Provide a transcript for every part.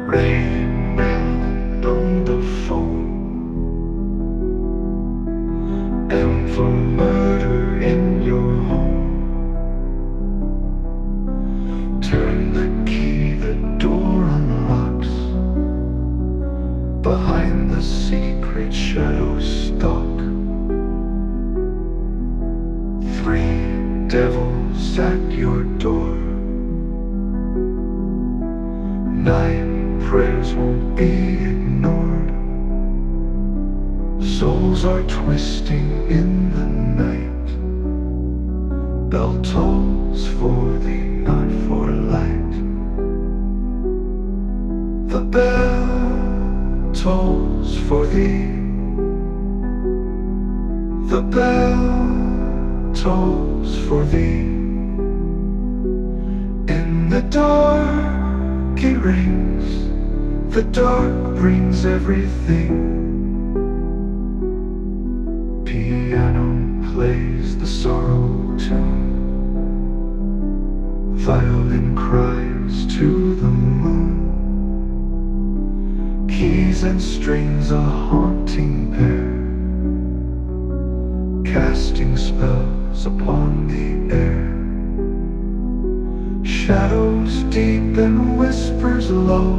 Rain on the phone, and for murder in your home. Turn the key, the door unlocks. Behind the secret shadows stalk. 3 devils at your door. 9 prayers won't be ignored. Souls are twisting in the night. Bell tolls for thee, not for light. The bell tolls for thee. The bell tolls for thee. In the dark it rings. The dark brings everything. Piano plays the sorrow tune. Violin cries to the moon. Keys and strings a haunting pair, casting spells upon the air. Shadows deep and whispers low.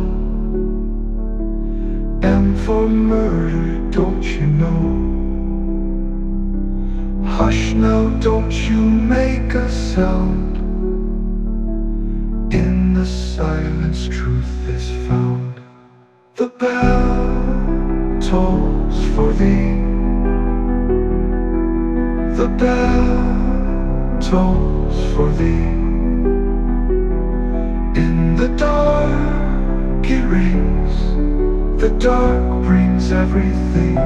And for murder, don't you know? Hush now, don't you make a sound. In the silence, truth is found. The bell tolls for thee. The bell tolls for thee. In the dark it rings. The dark brings everything.